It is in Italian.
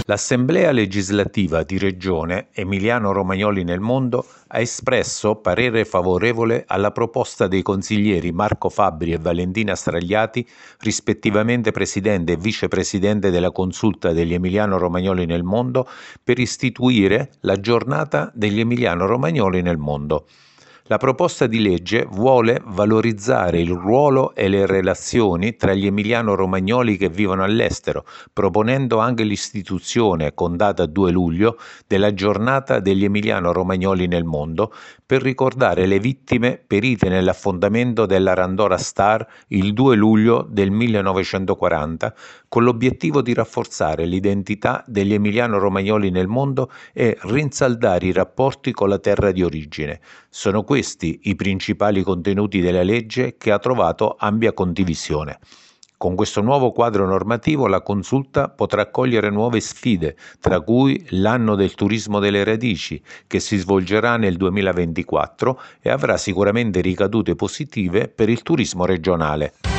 L'Assemblea legislativa di Regione Emiliano-Romagnoli nel Mondo ha espresso parere favorevole alla proposta dei consiglieri Marco Fabbri e Valentina Stragliati, rispettivamente presidente e vicepresidente della Consulta degli Emiliano-Romagnoli nel Mondo, per istituire la Giornata degli Emiliano-Romagnoli nel Mondo. La proposta di legge vuole valorizzare il ruolo e le relazioni tra gli emiliano-romagnoli che vivono all'estero, proponendo anche l'istituzione, con data 2 luglio, della Giornata degli emiliano-romagnoli nel mondo, per ricordare le vittime perite nell'affondamento della Randora Star il 2 luglio del 1940, con l'obiettivo di rafforzare l'identità degli emiliano-romagnoli nel mondo e rinsaldare i rapporti con la terra di origine. Sono questi i principali contenuti della legge, che ha trovato ampia condivisione. Con questo nuovo quadro normativo la Consulta potrà accogliere nuove sfide, tra cui l'anno del turismo delle radici, che si svolgerà nel 2024 e avrà sicuramente ricadute positive per il turismo regionale.